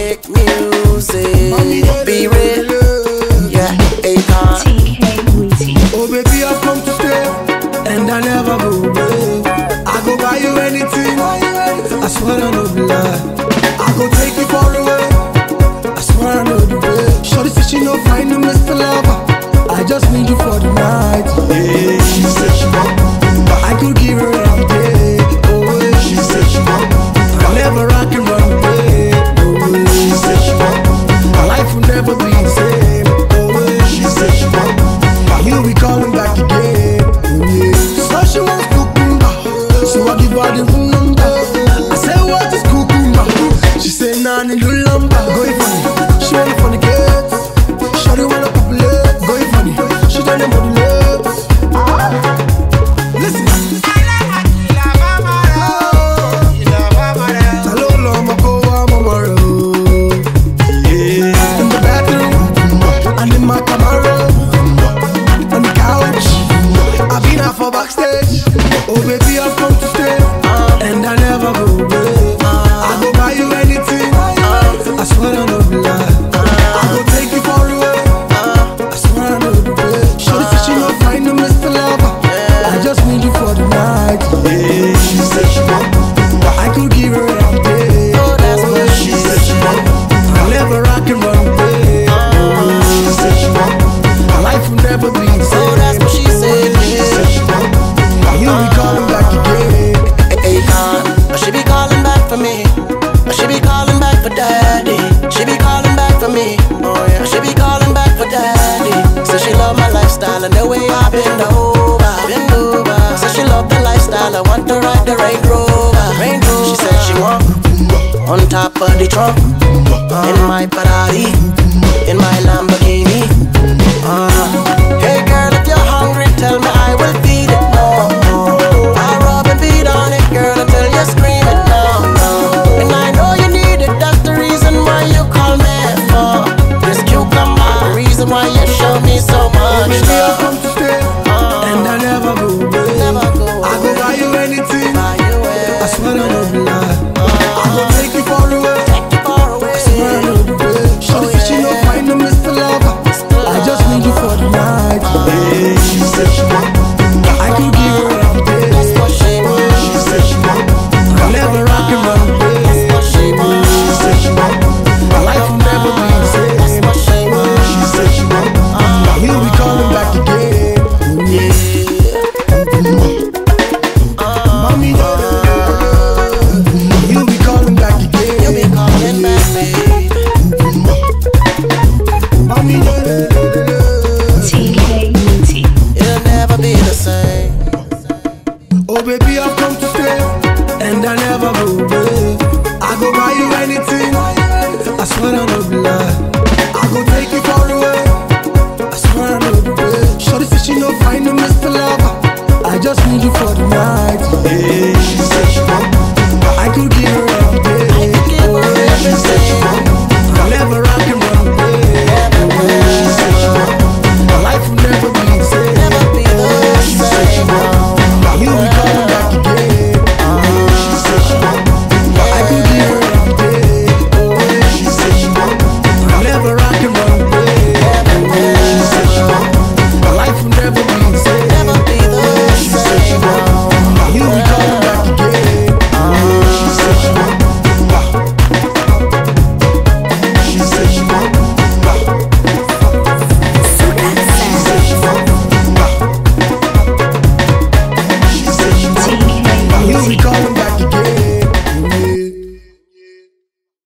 make music. Be real, yeah, Akon. Oh baby, I've come to stay, and I never go away. I go buy you anything, I swear I know the lie. I go take you far away, I swear I know the way. Shorty said she no find a Mr. Lover, I just need you for the night. Yeah, she said she want me, I could give her every day. Oh, yeah. She said she want me, I never rock and run away. Oh, yeah. She said she want me, my life will never be the same. Oh, yeah. She said she want me, you be calling back again. Oh, yeah. So she wants cucumber, so I give her the room number. I say what is cucumber? She say nani lulamba. Going funny, she wanna funny kids. Shawty wanna populate. Going funny, she done them body lips. Listen. Talolo mako wa mamaro. In the bathroom, and in my Camaro, on the couch, I've been out for backstage. Oh baby, I've come to stay, and I never go away. I go buy you anything, I swear I know the lie. I go take you far away, I swear I know the way. Shorty said she no find a Mr. Lover, I just need you for the night. Yeah, she said she want me, I could give her every day. Oh, that's what she said she want. I never rock and run away. She said she want me, my life will never be the same. Oh, that's what she said. She said she want me, you be calling back again. Akon, she be calling back for me. She be calling back for daddy. She be calling back for me. Oh yeah, she be calling back for daddy. So she love my lifestyle and the way I bend over, bend over. So she love the lifestyle. I want to ride the Range Rover, Range Rover. She said she want on top of the trunk in my Ferrari.